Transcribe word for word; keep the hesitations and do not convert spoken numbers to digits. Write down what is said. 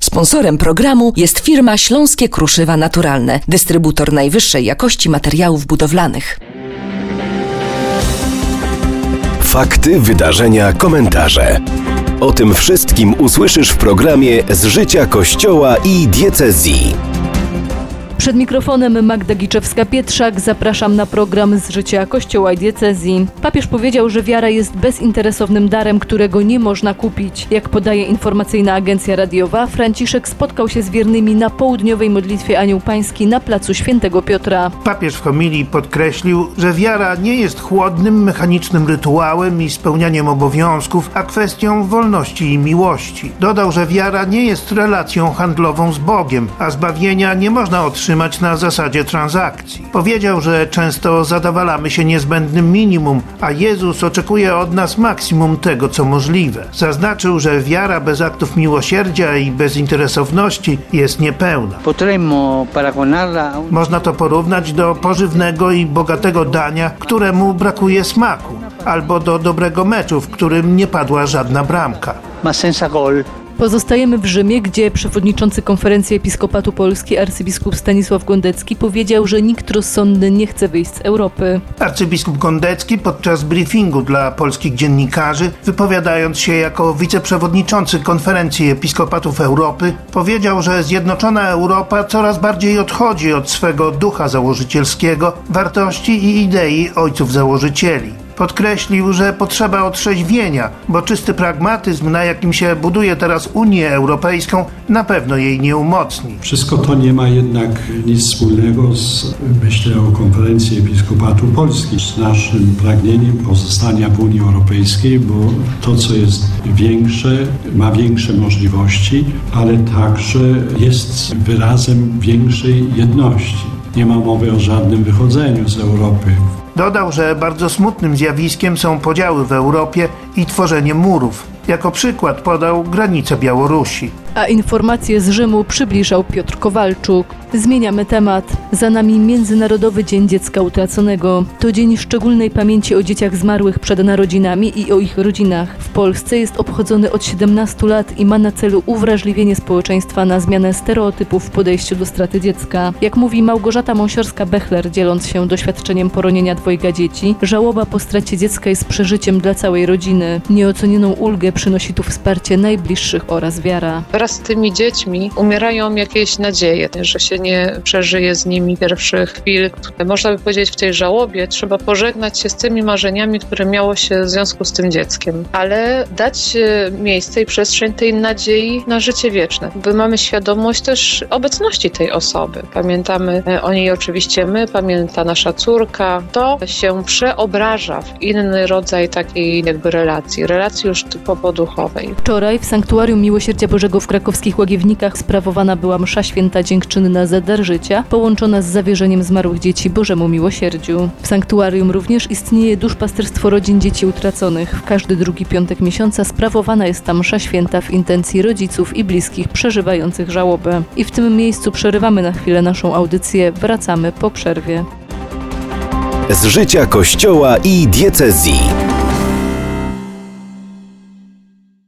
Sponsorem programu jest firma Śląskie Kruszywa Naturalne, dystrybutor najwyższej jakości materiałów budowlanych. Fakty, wydarzenia, komentarze. O tym wszystkim usłyszysz w programie Z życia Kościoła i diecezji. Przed mikrofonem Magda Giczewska-Pietrzak. Zapraszam na program Z życia Kościoła i diecezji. Papież powiedział, że wiara jest bezinteresownym darem, którego nie można kupić. Jak podaje informacyjna agencja radiowa, Franciszek spotkał się z wiernymi na południowej modlitwie Anioł Pański na placu Świętego Piotra. Papież w homilii podkreślił, że wiara nie jest chłodnym, mechanicznym rytuałem i spełnianiem obowiązków, a kwestią wolności i miłości. Dodał, że wiara nie jest relacją handlową z Bogiem, a zbawienia nie można otrzymać na zasadzie transakcji. Powiedział, że często zadawalamy się niezbędnym minimum, a Jezus oczekuje od nas maksimum tego, co możliwe. Zaznaczył, że wiara bez aktów miłosierdzia i bezinteresowności jest niepełna. Można to porównać do pożywnego i bogatego dania, któremu brakuje smaku, albo do dobrego meczu, w którym nie padła żadna bramka. Pozostajemy w Rzymie, gdzie przewodniczący Konferencji Episkopatu Polski arcybiskup Stanisław Gondecki powiedział, że nikt rozsądny nie chce wyjść z Europy. Arcybiskup Gondecki podczas briefingu dla polskich dziennikarzy, wypowiadając się jako wiceprzewodniczący Konferencji Episkopatów Europy, powiedział, że zjednoczona Europa coraz bardziej odchodzi od swego ducha założycielskiego, wartości i idei ojców założycieli. Podkreślił, że potrzeba otrzeźwienia, bo czysty pragmatyzm, na jakim się buduje teraz Unię Europejską, na pewno jej nie umocni. Wszystko to nie ma jednak nic wspólnego z, myślę, o Konferencji Episkopatu Polski, z naszym pragnieniem pozostania w Unii Europejskiej, bo to, co jest większe, ma większe możliwości, ale także jest wyrazem większej jedności. Nie ma mowy o żadnym wychodzeniu z Europy. Dodał, że bardzo smutnym zjawiskiem są podziały w Europie i tworzenie murów. Jako przykład podał granice Białorusi. A informacje z Rzymu przybliżał Piotr Kowalczuk. Zmieniamy temat. Za nami Międzynarodowy Dzień Dziecka Utraconego. To dzień szczególnej pamięci o dzieciach zmarłych przed narodzinami i o ich rodzinach. W Polsce jest obchodzony od siedemnastu lat i ma na celu uwrażliwienie społeczeństwa na zmianę stereotypów w podejściu do straty dziecka. Jak mówi Małgorzata Mąsiorska-Bechler, dzieląc się doświadczeniem poronienia dwojga dzieci, żałoba po stracie dziecka jest przeżyciem dla całej rodziny. Nieocenioną ulgę przynosi tu wsparcie najbliższych oraz wiara. Wraz z tymi dziećmi umierają jakieś nadzieje, że się nie przeżyje z nimi pierwszych chwil. Można by powiedzieć, w tej żałobie trzeba pożegnać się z tymi marzeniami, które miało się w związku z tym dzieckiem, ale dać miejsce i przestrzeń tej nadziei na życie wieczne. Bo mamy świadomość też obecności tej osoby. Pamiętamy o niej oczywiście my, pamięta nasza córka. To się przeobraża w inny rodzaj takiej jakby relacji, relacji już typowo duchowej. Wczoraj w Sanktuarium Miłosierdzia Bożego w krakowskich Łagiewnikach sprawowana była msza święta dziękczynna za dar życia, połączona z zawierzeniem zmarłych dzieci Bożemu Miłosierdziu. W sanktuarium również istnieje duszpasterstwo rodzin dzieci utraconych. W każdy drugi piątek miesiąca sprawowana jest tam msza święta w intencji rodziców i bliskich przeżywających żałobę. I w tym miejscu przerywamy na chwilę naszą audycję, wracamy po przerwie. Z życia Kościoła i diecezji.